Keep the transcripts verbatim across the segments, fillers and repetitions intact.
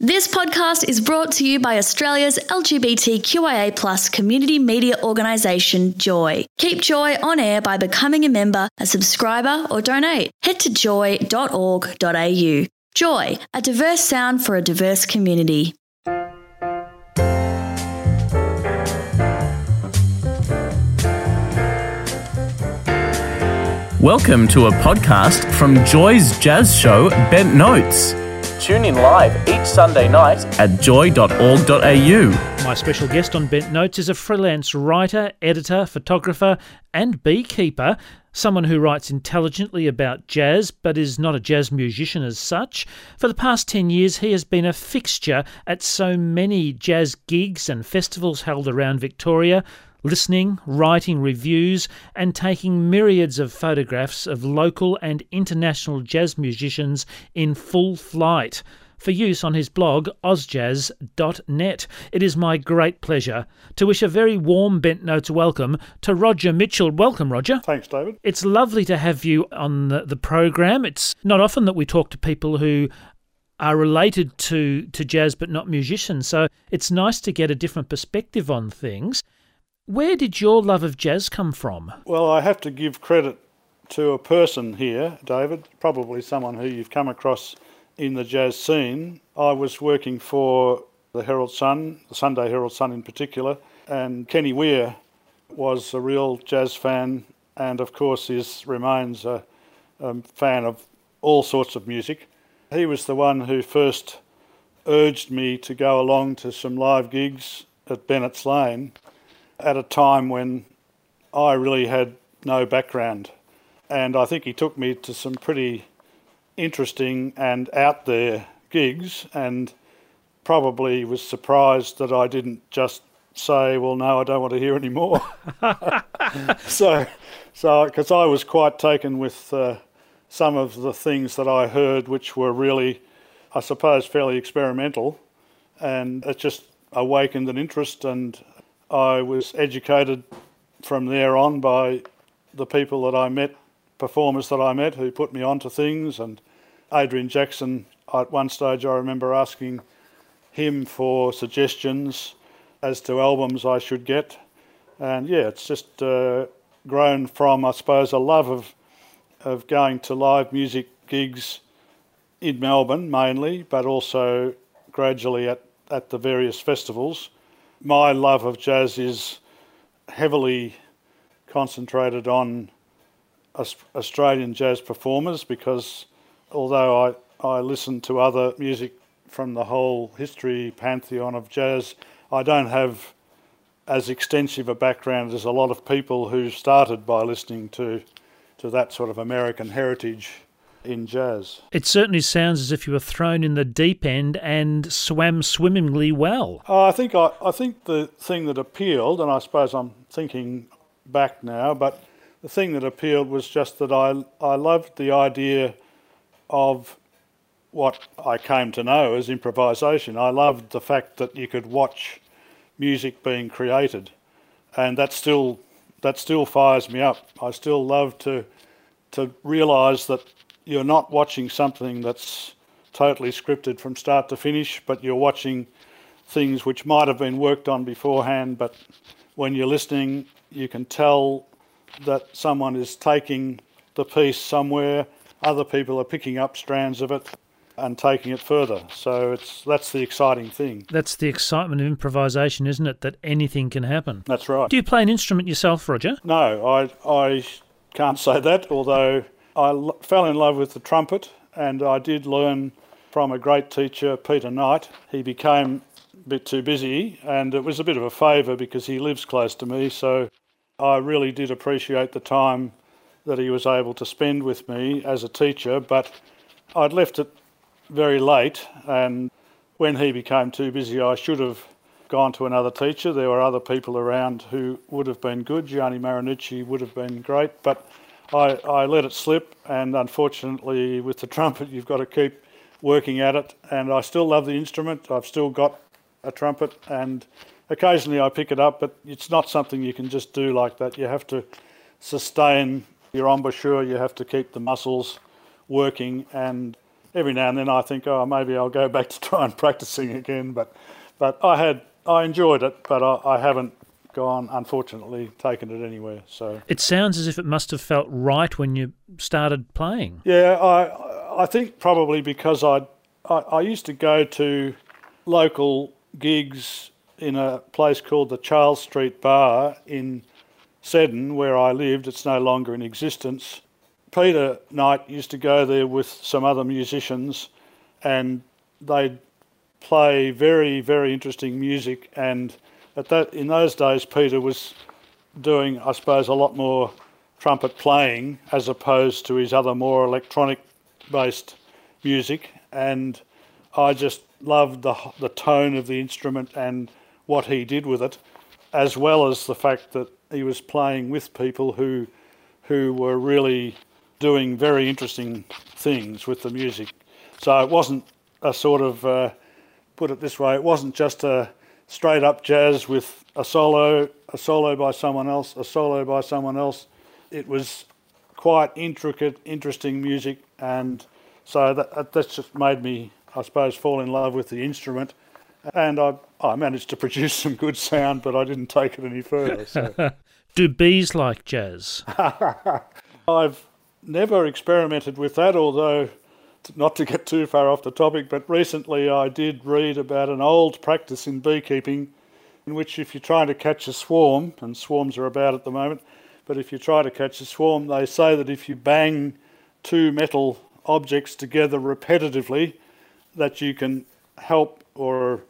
This podcast is brought to you by Australia's L G B T Q I A plus community media organisation, Joy. Keep Joy on air by becoming a member, a subscriber or donate. Head to joy dot org dot a u. Joy, a diverse sound for a diverse community. Welcome to a podcast from Joy's jazz show, Bent Notes. Tune in live each Sunday night at joy dot org dot a u. My special guest on Bent Notes is a freelance writer, editor, photographer and beekeeper, someone who writes intelligently about jazz but is not a jazz musician as such. For the past ten years he has been a fixture at so many jazz gigs and festivals held around Victoria, listening, writing reviews and taking myriads of photographs of local and international jazz musicians in full flight for use on his blog oz jazz dot net. It is my great pleasure to wish a very warm Bent Notes welcome to Roger Mitchell. Welcome, Roger. Thanks, David. It's lovely to have you on the, the program. It's not often that we talk to people who are related to, to jazz but not musicians, so it's nice to get a different perspective on things. Where did your love of jazz come from? Well, I have to give credit to a person here, David, probably someone who you've come across in the jazz scene. I was working for the Herald Sun, the Sunday Herald Sun in particular, and Kenny Weir was a real jazz fan and, of course, is remains a, a fan of all sorts of music. He was the one who first urged me to go along to some live gigs at Bennett's Lane at a time when I really had no background. And I think he took me to some pretty interesting and out there gigs and probably was surprised that I didn't just say, well, no, I don't want to hear any more. so, so, because I was quite taken with uh, some of the things that I heard, which were really, I suppose, fairly experimental, and it just awakened an interest, and I was educated from there on by the people that I met, performers that I met who put me onto things. And Adrian Jackson, at one stage I remember asking him for suggestions as to albums I should get. And yeah, it's just uh, grown from, I suppose, a love of, of going to live music gigs in Melbourne mainly, but also gradually at, at the various festivals. My love of jazz is heavily concentrated on Australian jazz performers because although I, I listen to other music from the whole history pantheon of jazz, I don't have as extensive a background as a lot of people who started by listening to, to that sort of American heritage in jazz. It certainly sounds as if you were thrown in the deep end and swam swimmingly well. Oh, I think I, I think the thing that appealed, and I suppose I'm thinking back now, but the thing that appealed was just that I I loved the idea of what I came to know as improvisation. I loved the fact that you could watch music being created, and that still that still fires me up. I still love to to realise that you're not watching something that's totally scripted from start to finish, but you're watching things which might have been worked on beforehand, but when you're listening, you can tell that someone is taking the piece somewhere, other people are picking up strands of it and taking it further. So it's that's the exciting thing. That's the excitement of improvisation, isn't it, that anything can happen? That's right. Do you play an instrument yourself, Roger? No, I, I can't say that, although I l- fell in love with the trumpet, and I did learn from a great teacher, Peter Knight. He became a bit too busy, and it was a bit of a favour because he lives close to me, so I really did appreciate the time that he was able to spend with me as a teacher, but I'd left it very late, and when he became too busy, I should have gone to another teacher. There were other people around who would have been good. Gianni Marinucci would have been great, but I, I let it slip, and unfortunately with the trumpet you've got to keep working at it, and I still love the instrument. I've still got a trumpet, and occasionally I pick it up, but it's not something you can just do like that. You have to sustain your embouchure, you have to keep the muscles working, and every now and then I think, oh, maybe I'll go back to try and practicing again. But but I had I enjoyed it, but I, I haven't gone, unfortunately, taken it anywhere. So it sounds as if it must have felt right when you started playing. Yeah, I I think probably because I'd, I I used to go to local gigs in a place called the Charles Street Bar in Seddon, where I lived. It's no longer in existence. Peter Knight used to go there with some other musicians, and they'd play very, very interesting music. And at that, in those days, Peter was doing, I suppose, a lot more trumpet playing as opposed to his other more electronic-based music. And I just loved the the tone of the instrument and what he did with it, as well as the fact that he was playing with people who who were really doing very interesting things with the music. So it wasn't a sort of, uh, put it this way, it wasn't just a straight up jazz with a solo, a solo by someone else, a solo by someone else. It was quite intricate, interesting music, and so that that's just made me, I suppose, fall in love with the instrument. And I I managed to produce some good sound, but I didn't take it any further. So. Do bees like jazz? I've never experimented with that, although, not to get too far off the topic, but recently I did read about an old practice in beekeeping in which if you're trying to catch a swarm, and swarms are about at the moment, but if you try to catch a swarm, they say that if you bang two metal objects together repetitively, that you can help or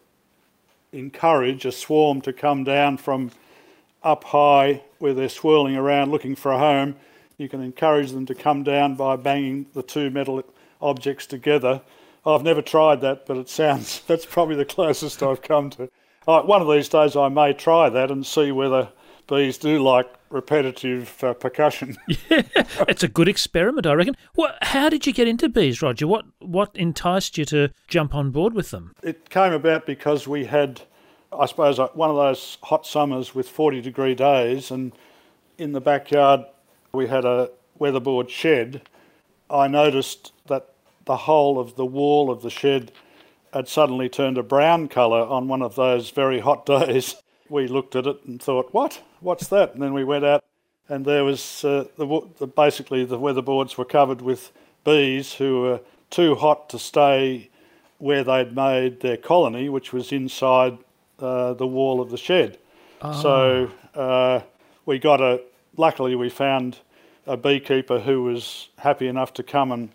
encourage a swarm to come down from up high where they're swirling around looking for a home. You can encourage them to come down by banging the two metal objects together. I've never tried that, but it sounds, that's probably the closest I've come to. Uh, one of these days I may try that and see whether bees do like repetitive uh, percussion. Yeah, it's a good experiment, I reckon. Well, how did you get into bees, Roger? What what enticed you to jump on board with them? It came about because we had, I suppose, one of those hot summers with forty degree days, and in the backyard we had a weatherboard shed. I noticed that the whole of the wall of the shed had suddenly turned a brown colour on one of those very hot days. We looked at it and thought, what? What's that? And then we went out and there was, uh, the, the, basically the weatherboards were covered with bees who were too hot to stay where they'd made their colony, which was inside uh, the wall of the shed. Oh. So uh, we got a, luckily we found a beekeeper who was happy enough to come and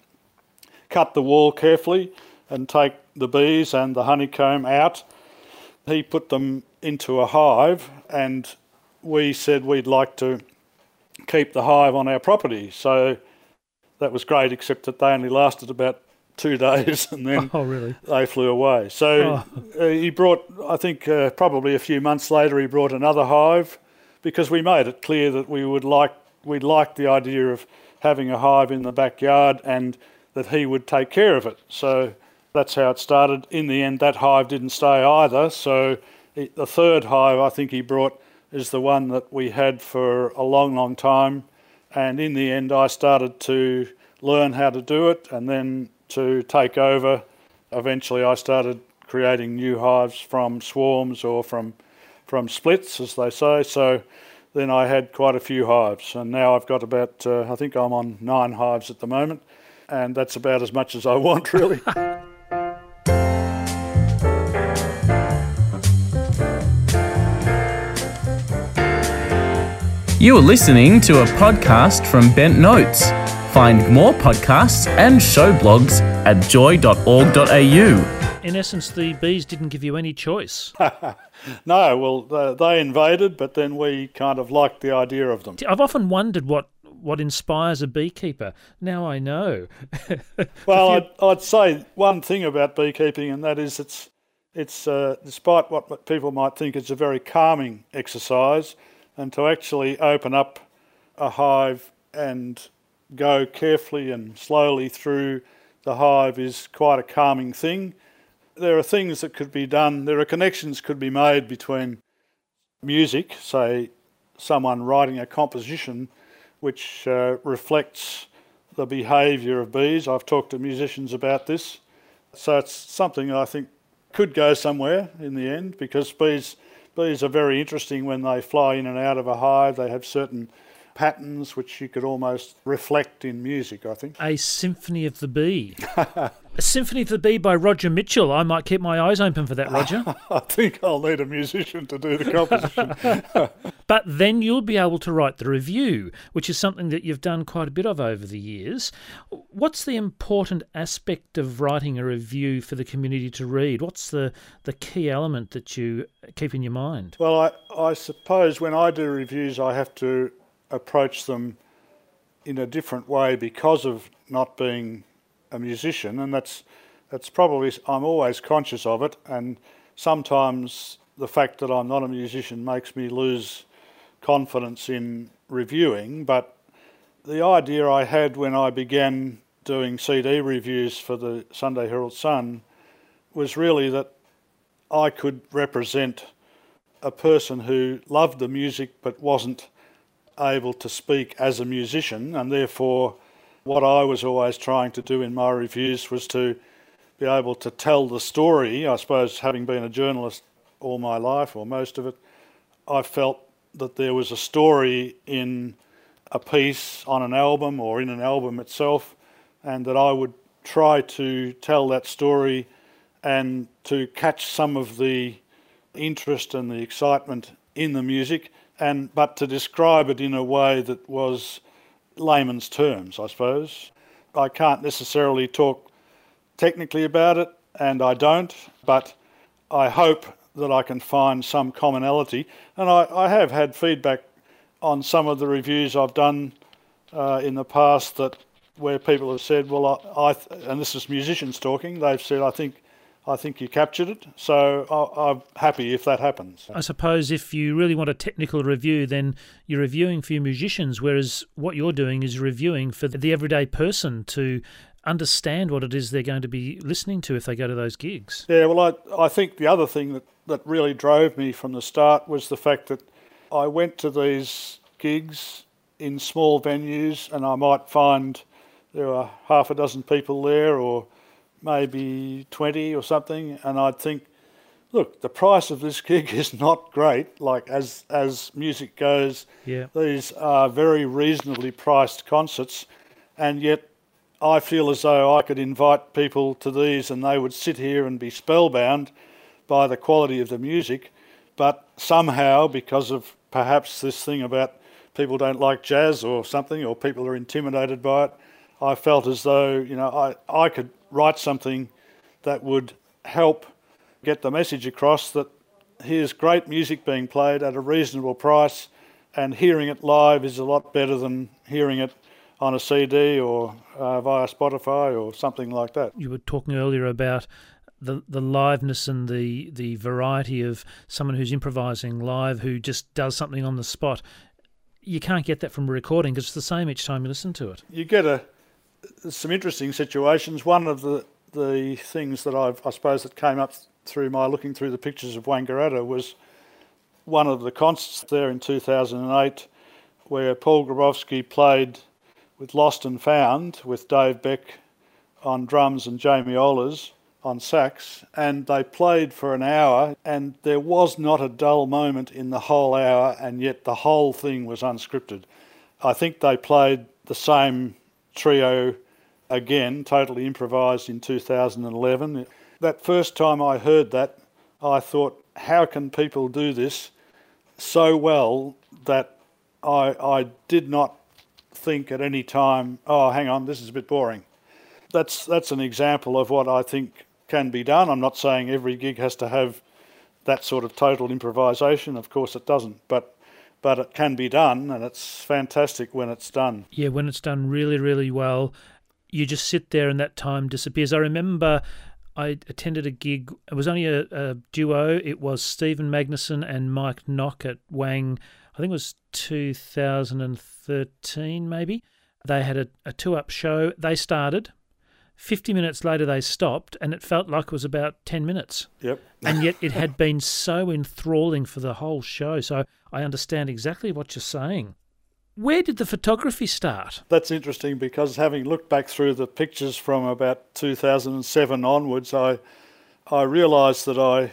cut the wall carefully and take the bees and the honeycomb out. He put them into a hive, and we said we'd like to keep the hive on our property. So that was great, except that they only lasted about two days and then oh, really? They flew away. So oh. uh, he brought, I think uh, probably a few months later, he brought another hive because we made it clear that we would like, we liked the idea of having a hive in the backyard and that he would take care of it. So that's how it started. In the end, that hive didn't stay either. So it, the third hive I think he brought is the one that we had for a long, long time. And in the end, I started to learn how to do it and then to take over. Eventually, I started creating new hives from swarms or from from splits, as they say. So then I had quite a few hives. And now I've got about, uh, I think I'm on nine hives at the moment. And that's about as much as I want, really. You are listening to a podcast from Bent Notes. Find more podcasts and show blogs at joy dot org dot a u. In essence, the bees didn't give you any choice. No, well, uh, they invaded, but then we kind of liked the idea of them. I've often wondered what, what inspires a beekeeper. Now I know. Well, I'd, I'd say one thing about beekeeping, and that is it's, it's uh, despite what people might think, it's a very calming exercise. And to actually open up a hive and go carefully and slowly through the hive is quite a calming thing. There are things that could be done, there are connections could be made between music, say someone writing a composition which uh, reflects the behaviour of bees. I've talked to musicians about this. So it's something I think could go somewhere in the end, because bees bees are very interesting when they fly in and out of a hive. They have certain patterns which you could almost reflect in music, I think. A Symphony of the Bee. A Symphony of the Bee by Roger Mitchell. I might keep my eyes open for that, Roger. I think I'll need a musician to do the composition. But then you'll be able to write the review, which is something that you've done quite a bit of over the years. What's the important aspect of writing a review for the community to read? What's the, the key element that you keep in your mind? Well, I, I suppose when I do reviews, I have to approach them in a different way because of not being a musician, and that's that's probably, I'm always conscious of it, and sometimes the fact that I'm not a musician makes me lose confidence in reviewing. But the idea I had when I began doing C D reviews for the Sunday Herald Sun was really that I could represent a person who loved the music but wasn't able to speak as a musician, and therefore what I was always trying to do in my reviews was to be able to tell the story. I suppose, having been a journalist all my life, or most of it, I felt that there was a story in a piece on an album or in an album itself, and that I would try to tell that story and to catch some of the interest and the excitement in the music, and but to describe it in a way that was layman's terms, I suppose. I can't necessarily talk technically about it, and I don't, but I hope that I can find some commonality. And I, I have had feedback on some of the reviews I've done uh, in the past that where people have said, well, I, I and this is musicians talking, they've said, I think I think you captured it, so I, I'm happy if that happens. I suppose if you really want a technical review, then you're reviewing for your musicians, whereas what you're doing is reviewing for the everyday person to understand what it is they're going to be listening to if they go to those gigs. Yeah, well, I, I think the other thing that, that really drove me from the start was the fact that I went to these gigs in small venues, and I might find there are half a dozen people there, or maybe twenty or something, and I'd think, look, the price of this gig is not great. Like, as as music goes, yeah. These are very reasonably priced concerts, and yet I feel as though I could invite people to these and they would sit here and be spellbound by the quality of the music, but somehow, because of perhaps this thing about people don't like jazz or something, or people are intimidated by it, I felt as though, you know, I, I could write something that would help get the message across that here's great music being played at a reasonable price, and hearing it live is a lot better than hearing it on a C D or uh, via Spotify or something like that. You were talking earlier about the the liveness and the, the variety of someone who's improvising live, who just does something on the spot. You can't get that from a recording because it's the same each time you listen to it. You get a some interesting situations. One of the the things that I've, I suppose that came up through my looking through the pictures of Wangaratta was one of the concerts there in two thousand eight where Paul Grabowski played with Lost and Found with Dave Beck on drums and Jamie Ollers on sax, and they played for an hour, and there was not a dull moment in the whole hour, and yet the whole thing was unscripted. I think they played the same trio again, totally improvised, in two thousand eleven. That first time I heard that, I thought, how can people do this so well that I, I did not think at any time, oh, hang on, this is a bit boring. That's that's an example of what I think can be done. I'm not saying every gig has to have that sort of total improvisation. Of course it doesn't, but but it can be done, and it's fantastic when it's done. Yeah, when it's done really, really well, you just sit there and that time disappears. I remember I attended a gig. It was only a, a duo. It was Stephen Magnuson and Mike Knock at Wang. I think it was two thousand thirteen maybe. They had a, a two-up show. They started. fifty minutes later they stopped, and it felt like it was about ten minutes. Yep. And yet it had been so enthralling for the whole show. So I understand exactly what you're saying. Where did the photography start? That's interesting because having looked back through the pictures from about two thousand seven onwards, I I realised that I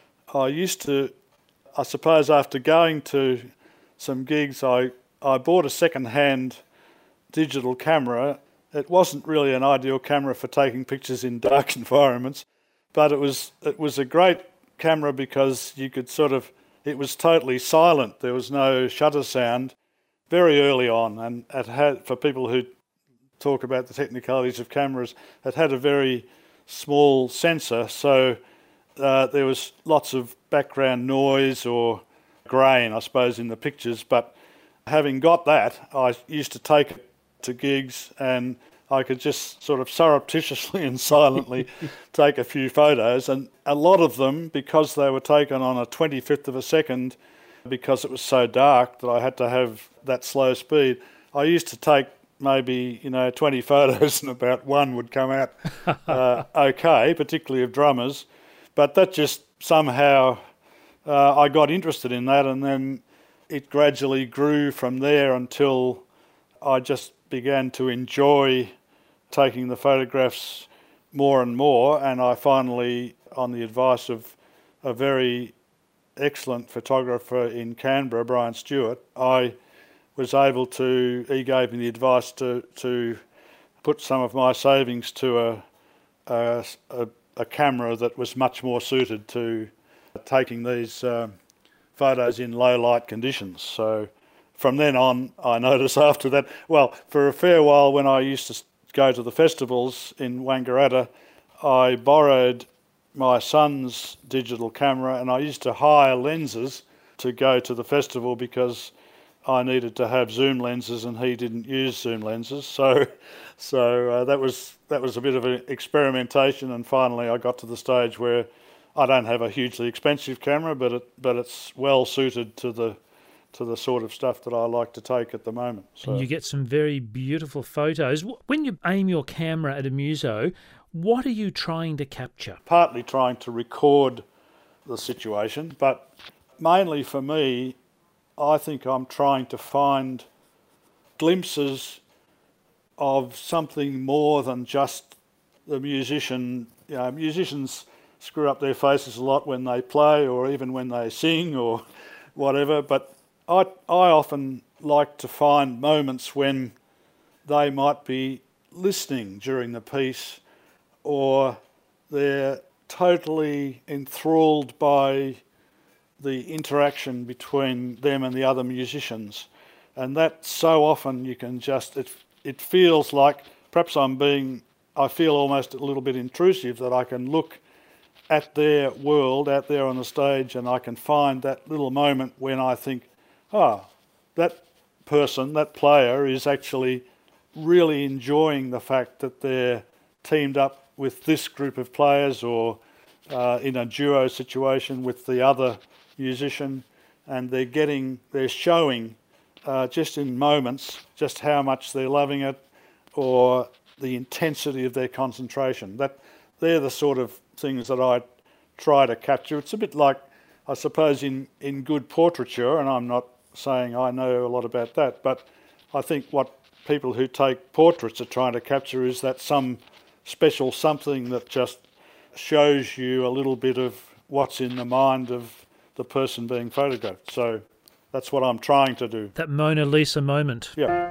I used to, I suppose after going to some gigs, I, I bought a second-hand digital camera. It wasn't really an ideal camera for taking pictures in dark environments, but it was it was a great camera because you could sort of, it was totally silent. There was no shutter sound very early on, and it had, for people who talk about the technicalities of cameras, it had a very small sensor, so uh, there was lots of background noise or grain, I suppose, in the pictures. But having got that, I used to take it to gigs and I could just sort of surreptitiously and silently take a few photos, and a lot of them, because they were taken on a twenty-fifth of a second, because it was so dark that I had to have that slow speed, I used to take maybe, you know, twenty photos and about one would come out uh, okay, particularly of drummers. But that just somehow, uh, I got interested in that, and then it gradually grew from there until I just began to enjoy taking the photographs more and more, and I finally, on the advice of a very excellent photographer in Canberra, Brian Stewart, I was able to, he gave me the advice to, to put some of my savings to a, a, a, a camera that was much more suited to taking these um, photos in low light conditions. So from then on, I noticed after that, well, for a fair while when I used to go to the festivals in Wangaratta, I borrowed my son's digital camera and I used to hire lenses to go to the festival because I needed to have zoom lenses and he didn't use zoom lenses. So so uh, that was that was a bit of an experimentation, and finally I got to the stage where I don't have a hugely expensive camera, but it but it's well suited to the to the sort of stuff that I like to take at the moment. So. And you get some very beautiful photos. When you aim your camera at a muso, what are you trying to capture? Partly trying to record the situation, but mainly for me, I think I'm trying to find glimpses of something more than just the musician. You know, musicians screw up their faces a lot when they play or even when they sing or whatever, but I, I often like to find moments when they might be listening during the piece, or they're totally enthralled by the interaction between them and the other musicians. And that so often you can just, it, it feels like, perhaps I'm being, I feel almost a little bit intrusive, that I can look at their world out there on the stage and I can find that little moment when I think, oh, that person, that player is actually really enjoying the fact that they're teamed up with this group of players, or uh, in a duo situation with the other musician, and they're getting, they're showing uh, just in moments just how much they're loving it, or the intensity of their concentration. That they're the sort of things that I try to capture. It's a bit like, I suppose, in, in good portraiture, and I'm not saying I know a lot about that, but I think what people who take portraits are trying to capture is that some special something that just shows you a little bit of what's in the mind of the person being photographed. So that's what I'm trying to do. That Mona Lisa moment. Yeah.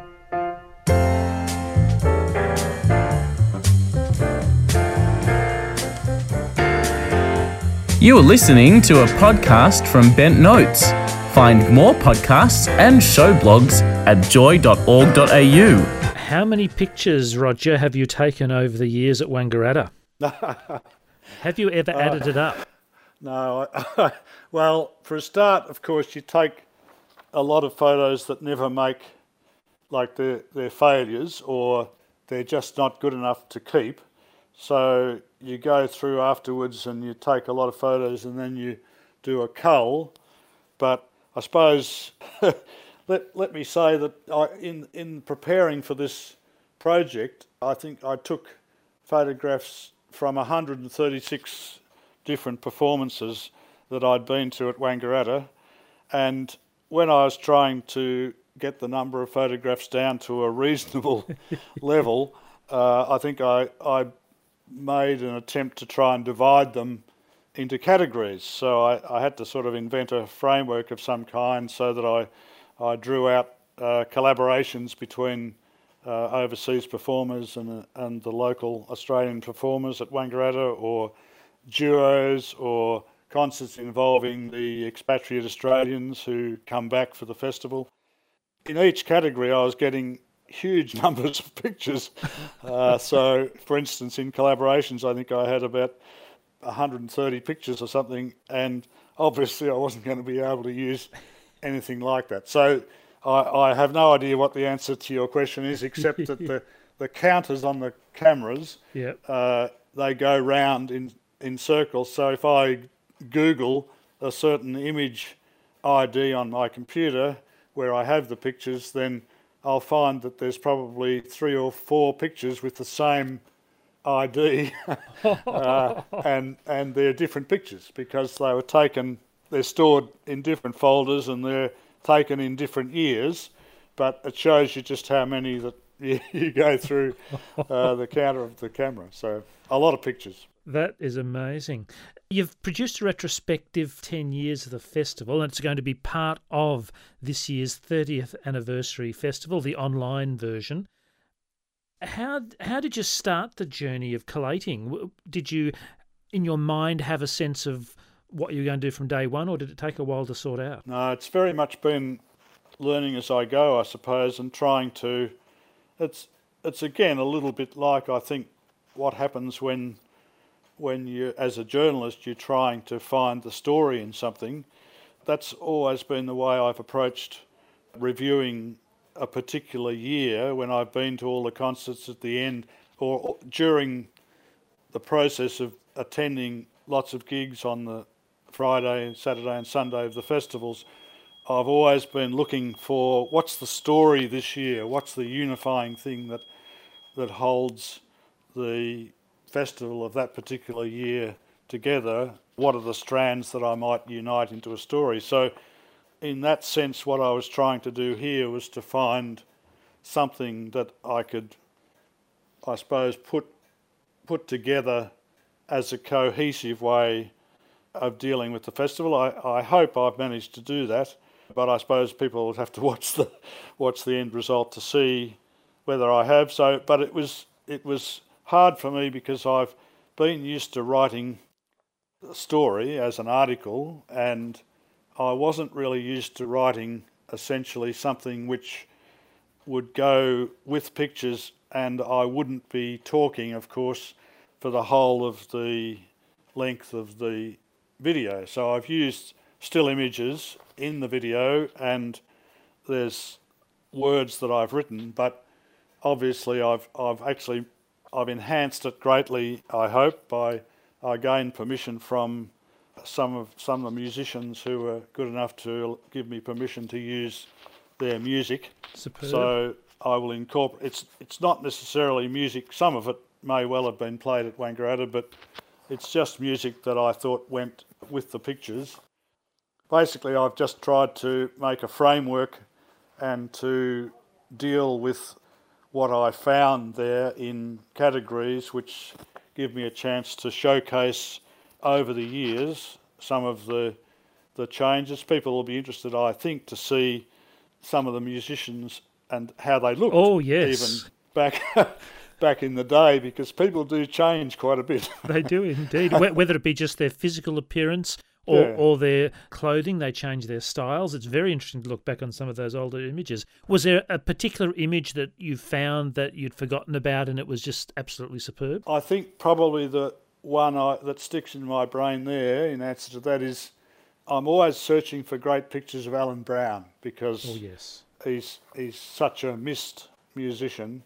You are listening to a podcast from Bent Notes. Find more podcasts and show blogs at joy dot org dot a u. How many pictures, Roger, have you taken over the years at Wangaratta? Have you ever added it up? No. I, well, for a start, of course, you take a lot of photos that never make, like they're, they're failures, or they're just not good enough to keep. So you go through afterwards and you take a lot of photos and then you do a cull. But I suppose, let let me say that I, in, in preparing for this project, I think I took photographs from one hundred thirty-six different performances that I'd been to at Wangaratta. And when I was trying to get the number of photographs down to a reasonable level, uh, I think I, I made an attempt to try and divide them into categories. So I, I had to sort of invent a framework of some kind so that I, I drew out uh, collaborations between uh, overseas performers and, and the local Australian performers at Wangaratta, or duos or concerts involving the expatriate Australians who come back for the festival. In each category I was getting huge numbers of pictures. Uh, so, for instance, in collaborations I think I had about one hundred thirty pictures or something, and obviously I wasn't going to be able to use anything like that. So I, I have no idea what the answer to your question is, except that the, the counters on the cameras, Yep. uh, they go round in, in circles. So if I Google a certain image I D on my computer where I have the pictures, then I'll find that there's probably three or four pictures with the same I D, uh, and and they're different pictures because they were taken, they're stored in different folders and they're taken in different years, but it shows you just how many that you, you go through uh, the counter of the camera. So a lot of pictures. That is amazing. You've produced a retrospective ten years of the festival, and it's going to be part of this year's thirtieth anniversary festival, the online version. How how did you start the journey of collating? Did you, in your mind, have a sense of what you were going to do from day one, or did it take a while to sort out? No, it's very much been learning as I go, I suppose, and trying to... It's, it's again, a little bit like, I think, what happens when... when you, as a journalist, you're trying to find the story in something. That's always been the way I've approached reviewing a particular year when I've been to all the concerts at the end or during the process of attending lots of gigs on the Friday, Saturday and Sunday of the festivals. I've always been looking for what's the story this year, what's the unifying thing that that holds the festival of that particular year together, what are the strands that I might unite into a story. So in that sense, what I was trying to do here was to find something that I could, I suppose, put put together as a cohesive way of dealing with the festival. I, I hope I've managed to do that, but I suppose people would have to watch the watch the end result to see whether I have. So, but it was it was hard for me because I've been used to writing a story as an article, and I wasn't really used to writing essentially something which would go with pictures, and I wouldn't be talking, of course, for the whole of the length of the video. So I've used still images in the video, and there's words that I've written, but obviously I've I've actually I've enhanced it greatly, I hope, by I gained permission from some of some of the musicians who were good enough to give me permission to use their music. Superb. So I will incorporate. It's it's not necessarily music. Some of it may well have been played at Wangaratta, but it's just music that I thought went with the pictures. Basically, I've just tried to make a framework and to deal with what I found there in categories which give me a chance to showcase over the years some of the the changes. People will be interested, I think, to see some of the musicians and how they looked. Oh, yes. Even back back in the day, because people do change quite a bit. They do indeed. Whether it be just their physical appearance or, Yeah. or their clothing, they change their styles. It's very interesting to look back on some of those older images. Was there a particular image that you found that you'd forgotten about and it was just absolutely superb? I think probably the one I, that sticks in my brain there in answer to that is I'm always searching for great pictures of Alan Brown because Oh, yes. he's he's such a missed musician.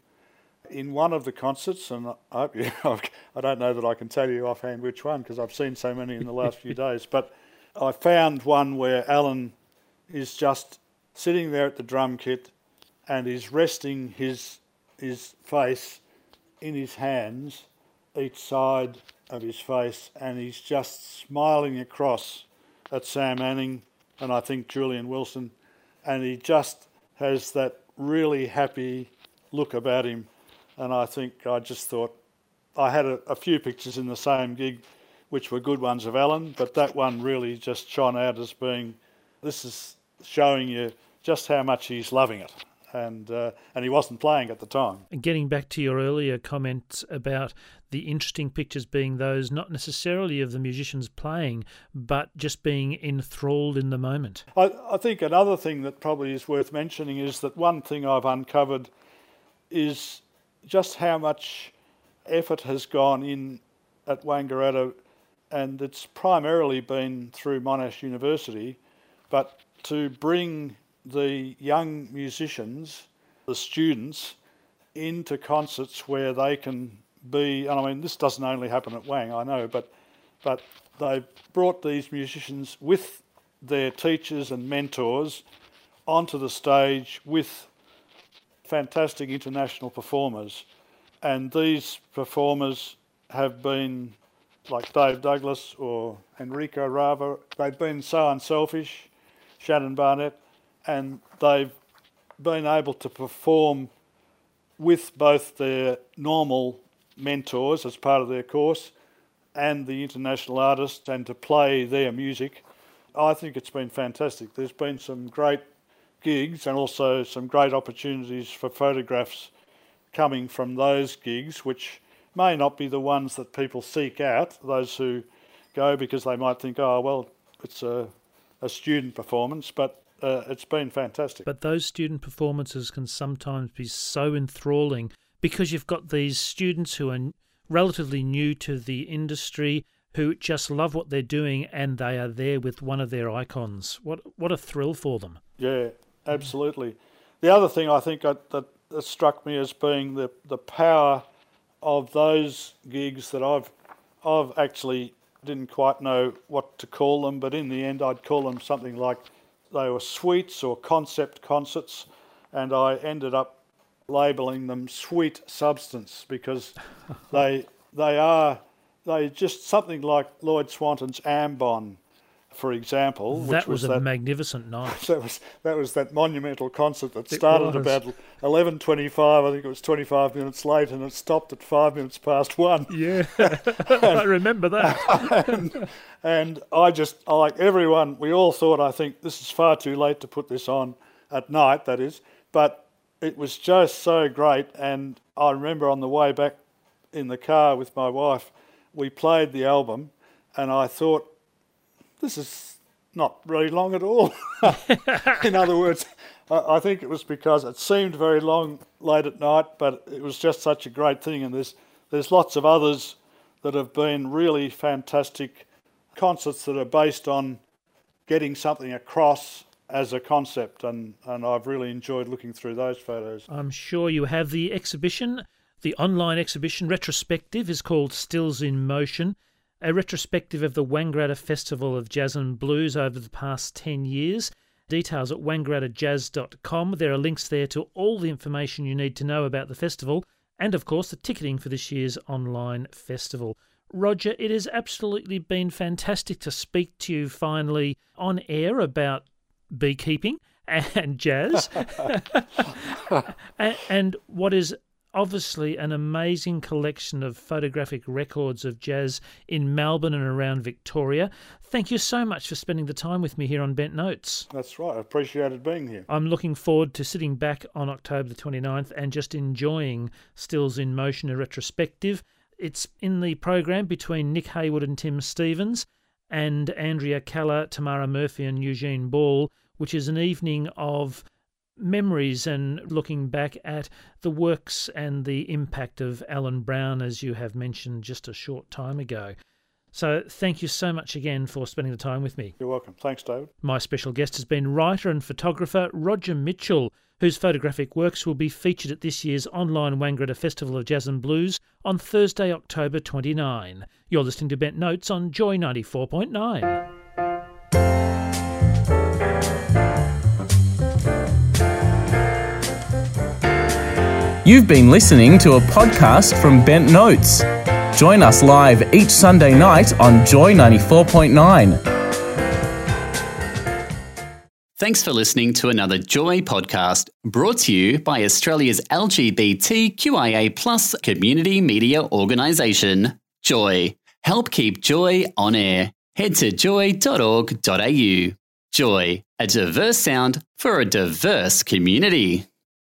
In one of the concerts, and I hope you, I don't know that I can tell you offhand which one because I've seen so many in the last few days, but I found one where Alan is just sitting there at the drum kit and he's resting his his face in his hands, each side of his face, and he's just smiling across at Sam Anning and I think Julian Wilson, and he just has that really happy look about him. And I think I just thought, I had a, a few pictures in the same gig which were good ones of Alan, but that one really just shone out as being, this is showing you just how much he's loving it. And uh, and he wasn't playing at the time. And getting back to your earlier comments about the interesting pictures being those not necessarily of the musicians playing, but just being enthralled in the moment. I, I think another thing that probably is worth mentioning is that one thing I've uncovered is just how much effort has gone in at Wangaratta, and it's primarily been through Monash University, but to bring the young musicians, the students, into concerts where they can be, and I mean this doesn't only happen at Wang, I know, but but they've brought these musicians with their teachers and mentors onto the stage with fantastic international performers. And these performers have been like Dave Douglas or Enrico Rava, they've been so unselfish, Shannon Barnett, and they've been able to perform with both their normal mentors as part of their course and the international artists, and to play their music. I think it's been fantastic. There's been some great gigs and also some great opportunities for photographs coming from those gigs, which may not be the ones that people seek out, those who go because they might think, oh, well, it's a, a student performance, but Uh, it's been fantastic. But those student performances can sometimes be so enthralling because you've got these students who are relatively new to the industry who just love what they're doing, and they are there with one of their icons. What what a thrill for them. Yeah, absolutely. The other thing I think I, that, that struck me as being the, the power of those gigs that I've I've actually didn't quite know what to call them, but in the end I'd call them something like they were suites or concept concerts, and I ended up labelling them Sweet Substance because they they are they just something like Lloyd Swanton's Ambon, for example. That which was, was a that, magnificent night. That was that was that monumental concert that started about eleven twenty-five. I think it was twenty-five minutes late, and it stopped at five minutes past one. Yeah, I remember that. and, and I just, like everyone, we all thought, I think, this is far too late to put this on at night, that is. But it was just so great. And I remember on the way back in the car with my wife, we played the album, and I thought, this is not very long at all. In other words, I, I think it was because it seemed very long late at night, but it was just such a great thing. And there's there's lots of others that have been really fantastic concerts that are based on getting something across as a concept, and, and I've really enjoyed looking through those photos. I'm sure you have. The exhibition, the online exhibition retrospective, is called Stills in Motion, a retrospective of the Wangaratta Festival of Jazz and Blues over the past ten years. Details at wangaratta jazz dot com. There are links there to all the information you need to know about the festival, and of course the ticketing for this year's online festival. Roger, it has absolutely been fantastic to speak to you finally on air about beekeeping and jazz and, and what is obviously an amazing collection of photographic records of jazz in Melbourne and around Victoria. Thank you so much for spending the time with me here on Bent Notes. That's right. I appreciated being here. I'm looking forward to sitting back on October the twenty-ninth and just enjoying Stills in Motion, a retrospective. It's in the program between Nick Haywood and Tim Stevens and Andrea Keller, Tamara Murphy and Eugene Ball, which is an evening of memories and looking back at the works and the impact of Alan Brown, as you have mentioned just a short time ago. So thank you so much again for spending the time with me. You're welcome. Thanks, David. My special guest has been writer and photographer Roger Mitchell, whose photographic works will be featured at this year's online Wangaratta Festival of Jazz and Blues on Thursday, October twenty-ninth. You're listening to Bent Notes on Joy ninety-four point nine. You've been listening to a podcast from Bent Notes. Join us live each Sunday night on Joy ninety-four point nine. Thanks for listening to another Joy podcast brought to you by Australia's L G B T Q I A plus community media organisation, Joy. Help keep Joy on air. Head to joy dot org dot a u. Joy, a diverse sound for a diverse community.